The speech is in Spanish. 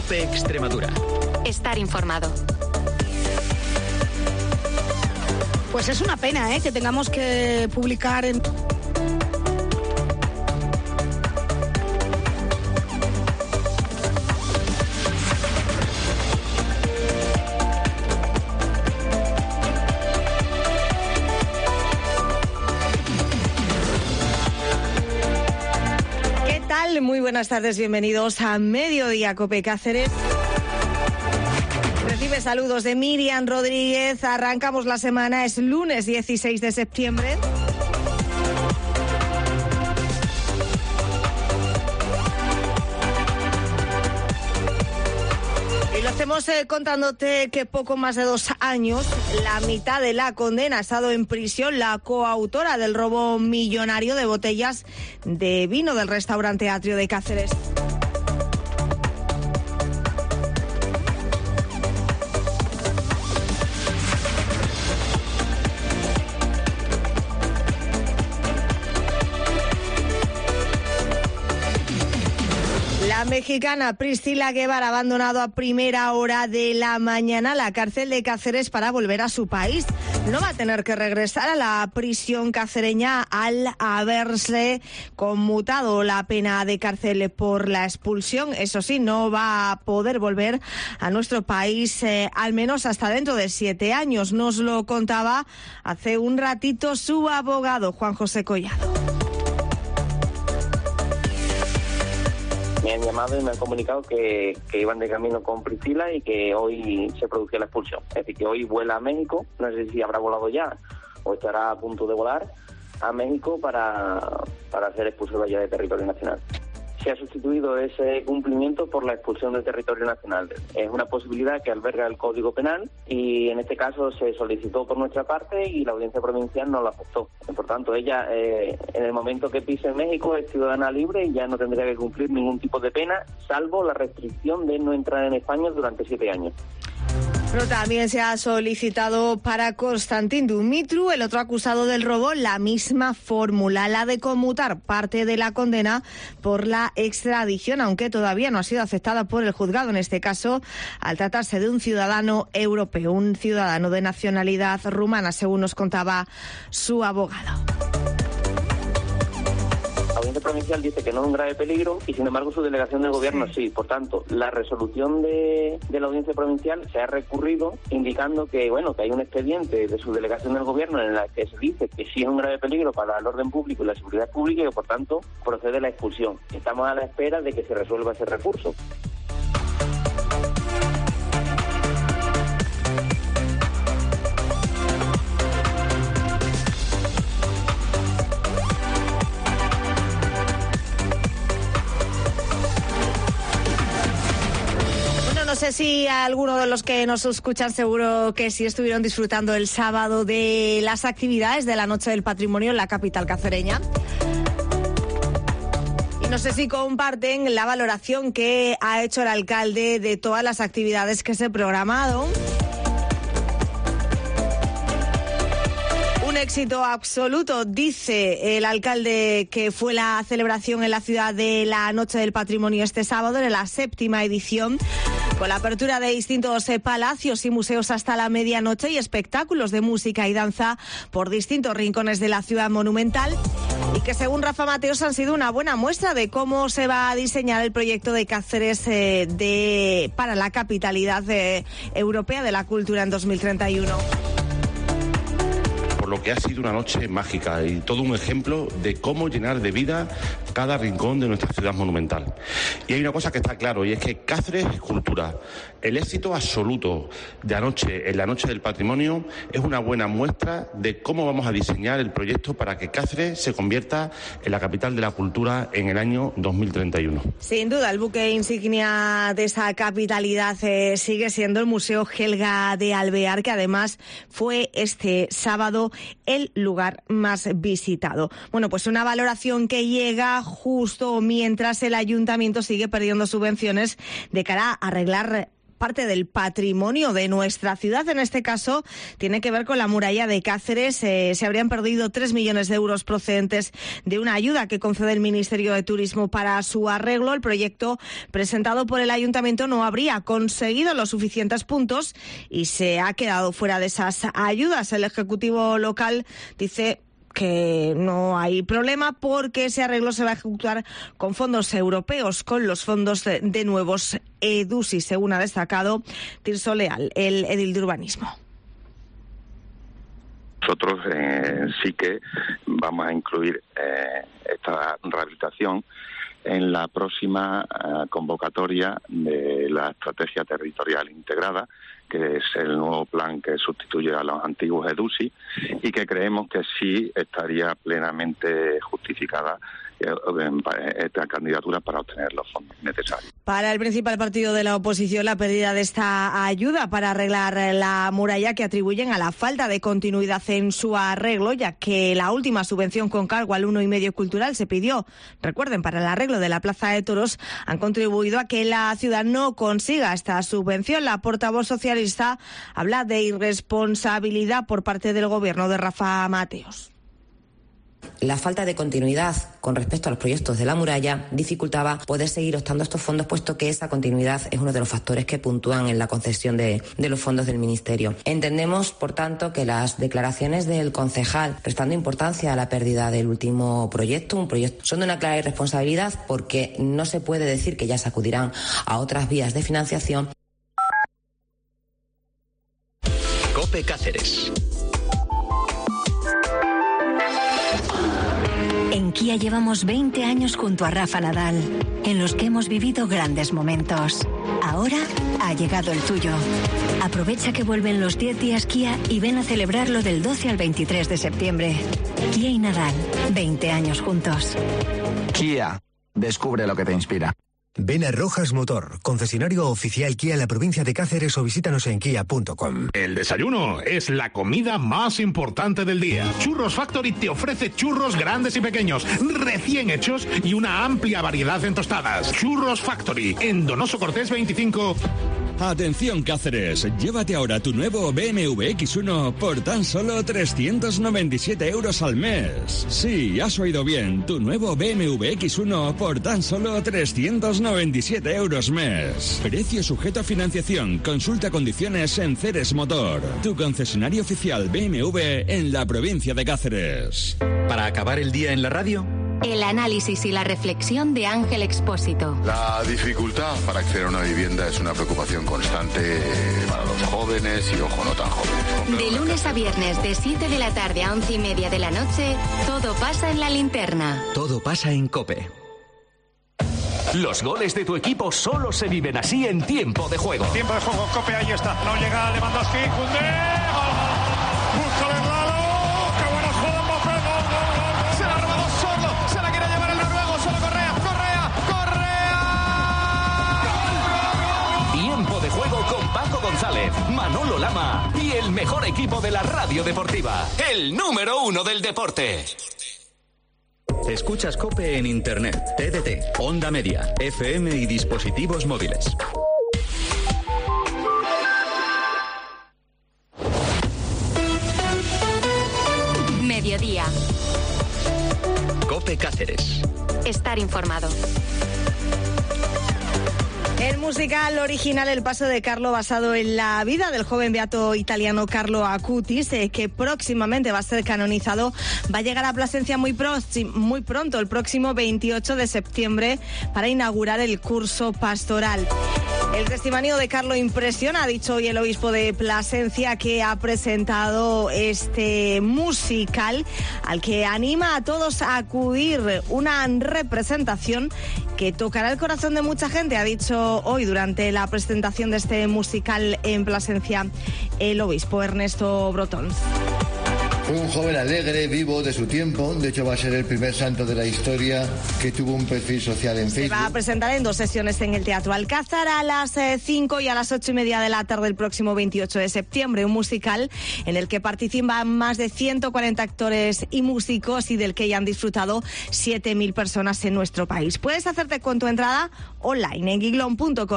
COPE Extremadura. Estar informado. Pues es una pena, que tengamos que publicar en... Muy buenas tardes, bienvenidos a Mediodía Cope Cáceres. Recibe saludos de Miriam Rodríguez. Arrancamos la semana, es lunes 16 de septiembre. Y lo hacemos contándote que poco más de 2 años, la mitad de la condena, ha estado en prisión la coautora del robo millonario de botellas de vino del restaurante Atrio de Cáceres. La mexicana Priscila Guevara ha abandonado a primera hora de la mañana la cárcel de Cáceres para volver a su país. No va a tener que regresar a la prisión cacereña al haberse conmutado la pena de cárcel por la expulsión. Eso sí, no va a poder volver a nuestro país al menos hasta dentro de 7 años. Nos lo contaba hace un ratito su abogado, Juan José Collado. Me han llamado y me han comunicado que iban de camino con Priscila y que hoy se producía la expulsión. Es decir, que hoy vuela a México, no sé si habrá volado ya o estará a punto de volar a México para ser expulsado allá de territorio nacional. Se ha sustituido ese cumplimiento por la expulsión del territorio nacional. Es una posibilidad que alberga el Código Penal y en este caso se solicitó por nuestra parte y la Audiencia Provincial no lo aceptó. Por tanto, ella en el momento que pise en México es ciudadana libre y ya no tendría que cumplir ningún tipo de pena, salvo la restricción de no entrar en España durante 7 años. Pero también se ha solicitado para Constantin Dumitru, el otro acusado del robo, la misma fórmula, la de conmutar parte de la condena por la extradición, aunque todavía no ha sido aceptada por el juzgado, en este caso, al tratarse de un ciudadano europeo, un ciudadano de nacionalidad rumana, según nos contaba su abogado. La Audiencia Provincial dice que no es un grave peligro y, sin embargo, su delegación del Gobierno sí. Por tanto, la resolución de la Audiencia Provincial se ha recurrido indicando que, que hay un expediente de su delegación del Gobierno en la que se dice que sí es un grave peligro para el orden público y la seguridad pública y que, por tanto, procede la expulsión. Estamos a la espera de que se resuelva ese recurso. No sé si alguno de los que nos escuchan seguro que sí estuvieron disfrutando el sábado de las actividades de la Noche del Patrimonio en la capital cacereña. Y no sé si comparten la valoración que ha hecho el alcalde de todas las actividades que se programaron. Un éxito absoluto, dice el alcalde, que fue la celebración en la ciudad de la Noche del Patrimonio este sábado, en la 7ª edición, con la apertura de distintos palacios y museos hasta la medianoche y espectáculos de música y danza por distintos rincones de la ciudad monumental, y que según Rafa Mateos han sido una buena muestra de cómo se va a diseñar el proyecto de Cáceres para la capitalidad europea de la cultura en 2031. Lo que ha sido una noche mágica y todo un ejemplo de cómo llenar de vida cada rincón de nuestra ciudad monumental. Y hay una cosa que está claro, y es que Cáceres es cultura. El éxito absoluto de anoche, en la Noche del Patrimonio, es una buena muestra de cómo vamos a diseñar el proyecto para que Cáceres se convierta en la capital de la cultura en el año 2031. Sin duda, el buque insignia de esa capitalidad sigue siendo el Museo Helga de Alvear, que además fue este sábado el lugar más visitado. Bueno, pues una valoración que llega justo mientras el ayuntamiento sigue perdiendo subvenciones de cara a arreglar parte del patrimonio de nuestra ciudad. En este caso tiene que ver con la muralla de Cáceres. Se habrían perdido 3 millones de euros procedentes de una ayuda que concede el Ministerio de Turismo para su arreglo. El proyecto presentado por el Ayuntamiento no habría conseguido los suficientes puntos y se ha quedado fuera de esas ayudas. El Ejecutivo local dice que no hay problema porque ese arreglo se va a ejecutar con fondos europeos, con los fondos de nuevos EDUSI, según ha destacado Tirso Leal, el edil de urbanismo. Nosotros sí que vamos a incluir esta rehabilitación en la próxima convocatoria de la Estrategia Territorial Integrada, que es el nuevo plan que sustituye a los antiguos EDUSI, y que creemos que sí estaría plenamente justificada esta candidatura para obtener los fondos necesarios. Para el principal partido de la oposición, la pérdida de esta ayuda para arreglar la muralla que atribuyen a la falta de continuidad en su arreglo, ya que la última subvención con cargo al 1,5 cultural se pidió, recuerden, para el arreglo de la Plaza de Toros, han contribuido a que la ciudad no consiga esta subvención. La portavoz socialista habla de irresponsabilidad por parte del gobierno de Rafa Mateos. La falta de continuidad con respecto a los proyectos de la muralla dificultaba poder seguir optando a estos fondos, puesto que esa continuidad es uno de los factores que puntúan en la concesión de los fondos del Ministerio. Entendemos, por tanto, que las declaraciones del concejal, prestando importancia a la pérdida del último proyecto, son de una clara irresponsabilidad, porque no se puede decir que ya se acudirán a otras vías de financiación. COPE Cáceres. En Kia llevamos 20 años junto a Rafa Nadal, en los que hemos vivido grandes momentos. Ahora ha llegado el tuyo. Aprovecha que vuelven los 10 días Kia y ven a celebrarlo del 12 al 23 de septiembre. Kia y Nadal, 20 años juntos. Kia, descubre lo que te inspira. Ven a Rojas Motor, concesionario oficial Kia en la provincia de Cáceres, o visítanos en kia.com. El desayuno es la comida más importante del día. Churros Factory te ofrece churros grandes y pequeños, recién hechos y una amplia variedad en tostadas. Churros Factory, en Donoso Cortés 25. Atención Cáceres, llévate ahora tu nuevo BMW X1 por tan solo 397 euros al mes. Sí, has oído bien, tu nuevo BMW X1 por tan solo 397 euros mes. Precio sujeto a financiación, consulta condiciones en Ceres Motor, tu concesionario oficial BMW en la provincia de Cáceres. Para acabar el día en la radio, el análisis y la reflexión de Ángel Expósito. La dificultad para acceder a una vivienda es una preocupación constante para los jóvenes y, ojo, no tan jóvenes. De lunes a viernes, de 7 de la tarde a 11:30 de la noche, todo pasa en La Linterna. Todo pasa en COPE. Los goles de tu equipo solo se viven así en tiempo de juego. Tiempo de juego, COPE, ahí está. No llega Lewandowski, Koundé, gol. Busca Bernardo, qué buena jugada, Mbappé, gol. Se la ha robado solo, se la quiere llevar el noruego, solo Correa. Tiempo de juego con Paco González, Manolo Lama y el mejor equipo de la radio deportiva, el número 1 del deporte. Escuchas COPE en Internet, TDT, Onda Media, FM y dispositivos móviles. Mediodía. COPE Cáceres. Estar informado. El musical original El paso de Carlo, basado en la vida del joven beato italiano Carlo Acutis, que próximamente va a ser canonizado, va a llegar a Plasencia muy pronto, el próximo 28 de septiembre, para inaugurar el curso pastoral. El testimonio de Carlo impresiona, ha dicho hoy el obispo de Plasencia, que ha presentado este musical al que anima a todos a acudir, una representación que tocará el corazón de mucha gente, ha dicho hoy durante la presentación de este musical en Plasencia el obispo Ernesto Brotón. Fue un joven alegre, vivo, de su tiempo. De hecho, va a ser el primer santo de la historia que tuvo un perfil social en Facebook. Se va a presentar en 2 sesiones en el Teatro Alcázar, a las 5 y a las 8:30 de la tarde el próximo 28 de septiembre. Un musical en el que participan más de 140 actores y músicos y del que ya han disfrutado 7.000 personas en nuestro país. Puedes hacerte con tu entrada online en giglon.com.